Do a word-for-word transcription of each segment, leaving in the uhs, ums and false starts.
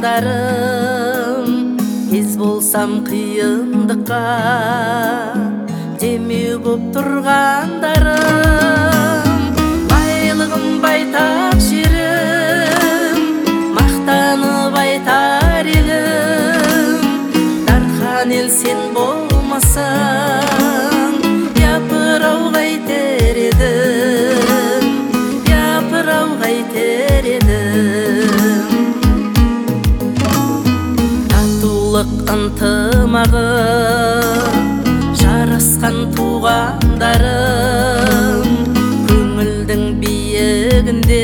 туғандарым, кез болсам қиындыққа демеу боп тұрғандарым. Байлығым байтақ жерім, мақтанып айтар елім, дархан ел сен болмасаң, япыр-ау қайтер едім, япыр-ау қайтер едім. Татулық ынтымағы жарасқан туғандарым, көңілдің биігінде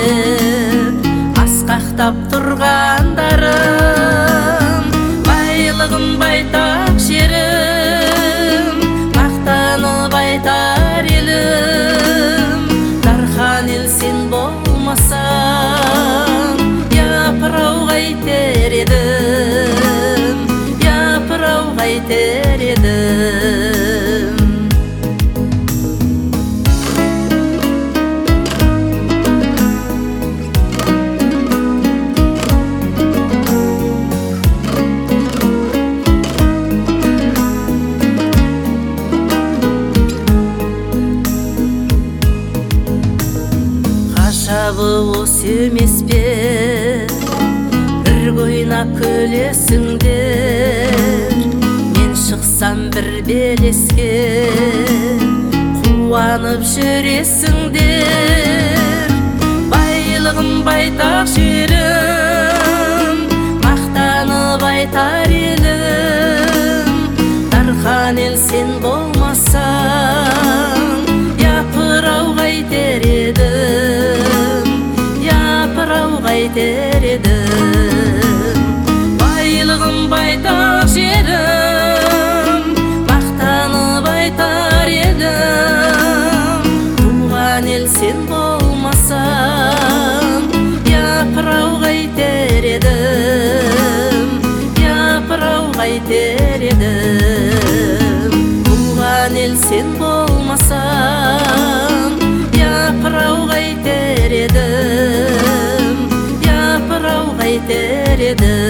асқақтап тұрғандарым. Байлығым байтақ жерім, мақтанып айтар елім, дархан ел сен болмасаң, япыр-ау қайтер едім, япыр-ау қайтер едім. Ғажабы осы емес пе, бірге ойнап күлесіңдер, мен шықсам бір белеске қуанып жүресіңдер. Байлығым байтақ жерім, мақтанып айтар елім, дархан ел сен болмасаң, япыр-ау қайтер едім, япыр-ау қайтер едім. Байлығым байтақ жерім, мақтанып айтар едім, туған ел сен болмасаң, япыр-ау қайтер едім, япыр-ау қайтер едім. Туған ел сен болмасаң, япыр-ау қайтер едім, япыр-ау қайтер едім.